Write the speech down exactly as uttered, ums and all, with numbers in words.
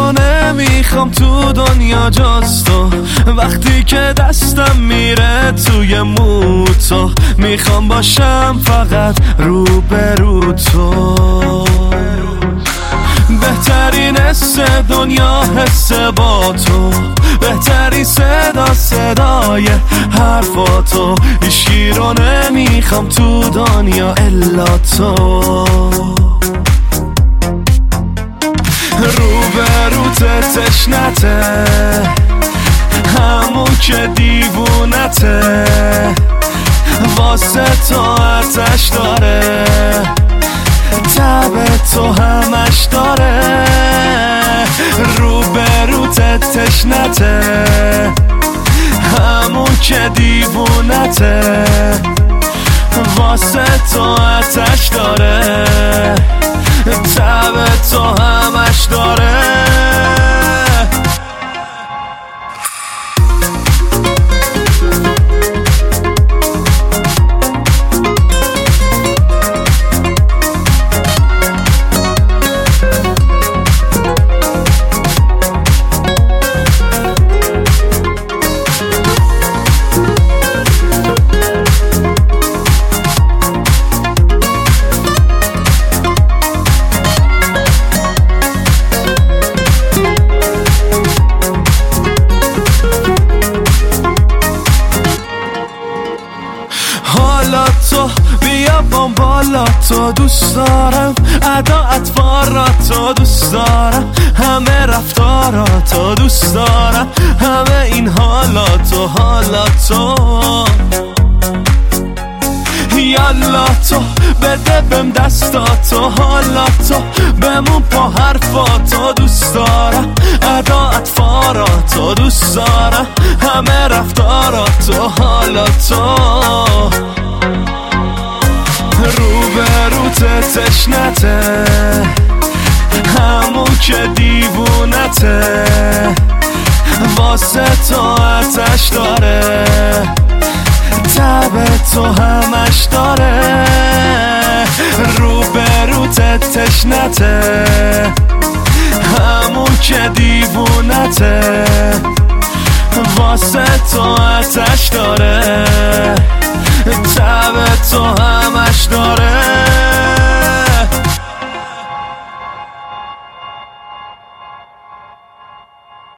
رو نمیخوام تو دنیا جز تو. وقتی که دستم میره توی موتو، میخوام باشم فقط روبرو تو. بهترین حس دنیا حس با تو، بهترین صدا صدای حرفاتو. هیچکی رو نمیخوام تو دنیا الا تو. روبروت تشنته، همون که دیوونته، واسه تو آتش داره، تب تو همش داره. روبروت تشنته، همون که دیوونته، واسه تو آتش داره، تب تو همش داره. حالا تو بیا بام بالا تو، دوست دارم ادا اطواراتو، دوست دارم همه رفتاراتو، دوست دارم همه این حالاتو. حالا تو یالا تو بده بهم دستاتو، حالا تو بمون پا حرفاتو، دوست دارم ادا اطواراتو، دوست دارم همه رفتاراتو. حالا تو روبروت تشنته، همون که دیوونته، واسه تو آتش داره، تب تو همش داره. روبروت تشنته، همون که دیوونته، واسه تو آتش داره، تب تو همش